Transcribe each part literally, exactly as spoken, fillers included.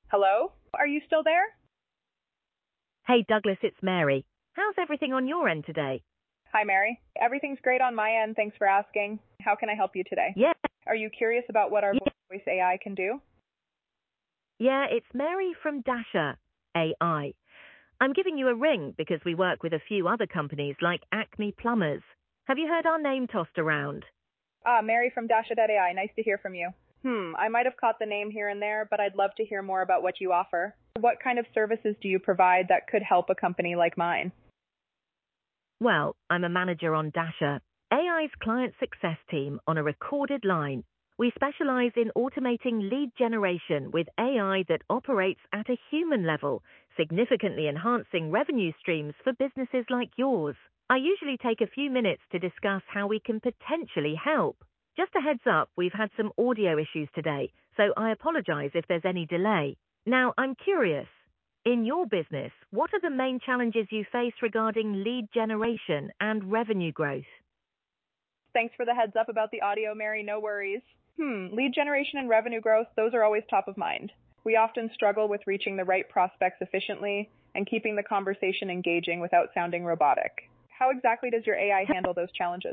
Hello? Are you still there? Hey Douglas, it's Mary. How's everything on your end today? Hi, Mary. Everything's great on my end. Thanks for asking. How can I help you today? Yeah, Are you curious about what our yeah, voice A I can do? yeah, it's Mary from Dasher A I. I'm giving you a ring because we work with a few other companies like Acme Plumbers. Have you heard our name tossed around? Ah, Mary from Dasha dot A I. Nice to hear from you. Hmm, I might have caught the name here and there, but I'd love to hear more about what you offer. What kind of services do you provide that could help a company like mine? Well, I'm a manager on Dasher, A I's client success team on a recorded line. We specialize in automating lead generation with A I that operates at a human level, significantly enhancing revenue streams for businesses like yours. I usually take a few minutes to discuss how we can potentially help. Just a heads up, we've had some audio issues today, so I apologize if there's any delay. Now, I'm curious. In your business, what are the main challenges you face regarding lead generation and revenue growth? Thanks for the heads up about the audio, Mary. No worries. Hmm, lead generation and revenue growth, those are always top of mind. We often struggle with reaching the right prospects efficiently and keeping the conversation engaging without sounding robotic. How exactly does your A I handle those challenges?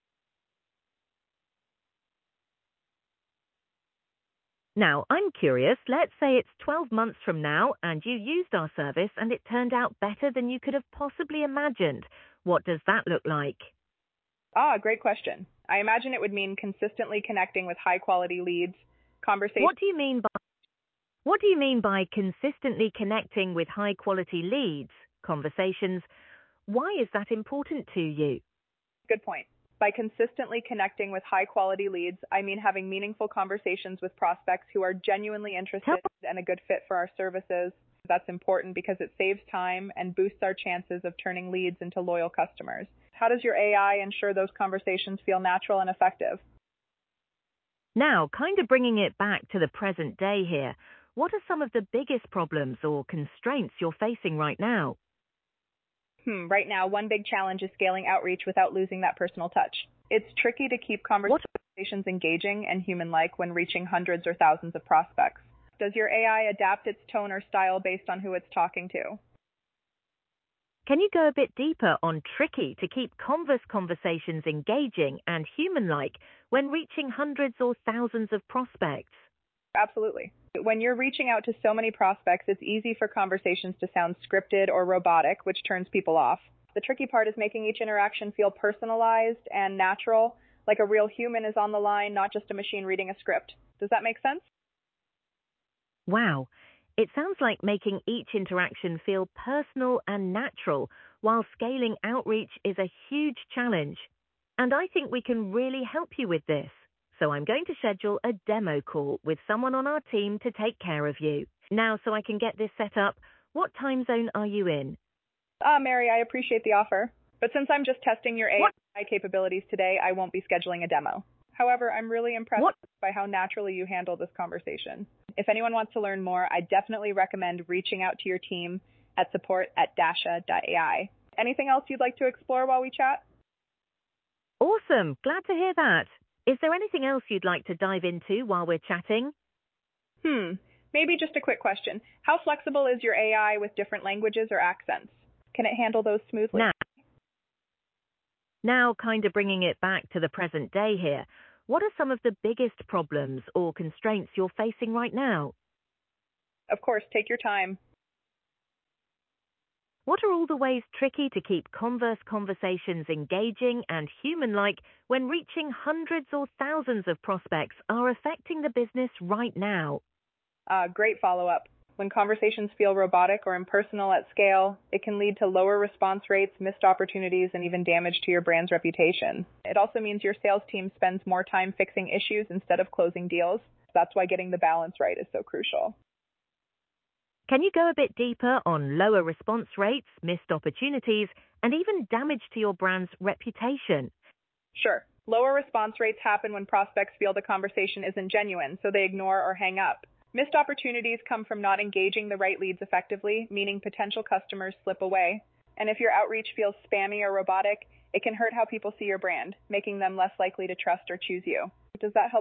Now, I'm curious, let's say it's twelve months from now and you used our service and it turned out better than you could have possibly imagined. What does that look like? Ah, great question. I imagine it would mean consistently connecting with high quality leads, conversation. What do you mean by What do you mean by consistently connecting with high quality leads, conversations? Why is that important to you? Good point. By consistently connecting with high quality leads, I mean having meaningful conversations with prospects who are genuinely Tell interested and a good fit for our services. That's important because it saves time and boosts our chances of turning leads into loyal customers. How does your A I ensure those conversations feel natural and effective? Now, kind of bringing it back to the present day here, what are some of the biggest problems or constraints you're facing right now? Hmm, right now, one big challenge is scaling outreach without losing that personal touch. It's tricky to keep What conversations engaging and human-like when reaching hundreds or thousands of prospects. Does your A I adapt its tone or style based on who it's talking to? Can you go a bit deeper on tricky to keep converse conversations engaging and human-like when reaching hundreds or thousands of prospects? Absolutely. When you're reaching out to so many prospects, it's easy for conversations to sound scripted or robotic, which turns people off. The tricky part is making each interaction feel personalized and natural, like a real human is on the line, not just a machine reading a script. Does that make sense? Wow, it sounds like making each interaction feel personal and natural while scaling outreach is a huge challenge. And I think we can really help you with this. So I'm going to schedule a demo call with someone on our team to take care of you. Now, so I can get this set up, what time zone are you in? Ah, Mary, I appreciate the offer. But since I'm just testing your What? A I capabilities today, I won't be scheduling a demo. However, I'm really impressed What? by how naturally you handle this conversation. If anyone wants to learn more, I definitely recommend reaching out to your team at support at dasha dot A I. Anything else you'd like to explore while we chat? Awesome. Glad to hear that. Is there anything else you'd like to dive into while we're chatting? Hmm, maybe just a quick question. How flexible is your A I with different languages or accents? Can it handle those smoothly? Now, now kind of bringing it back to the present day here, what are some of the biggest problems or constraints you're facing right now? Of course, take your time. What are all the ways tricky to keep converse conversations engaging and human-like when reaching hundreds or thousands of prospects are affecting the business right now? Uh, great follow-up. When conversations feel robotic or impersonal at scale, it can lead to lower response rates, missed opportunities, and even damage to your brand's reputation. It also means your sales team spends more time fixing issues instead of closing deals. That's why getting the balance right is so crucial. Can you go a bit deeper on lower response rates, missed opportunities, and even damage to your brand's reputation? Sure. Lower response rates happen when prospects feel the conversation isn't genuine, so they ignore or hang up. Missed opportunities come from not engaging the right leads effectively, meaning potential customers slip away. And if your outreach feels spammy or robotic, it can hurt how people see your brand, making them less likely to trust or choose you. Does that help?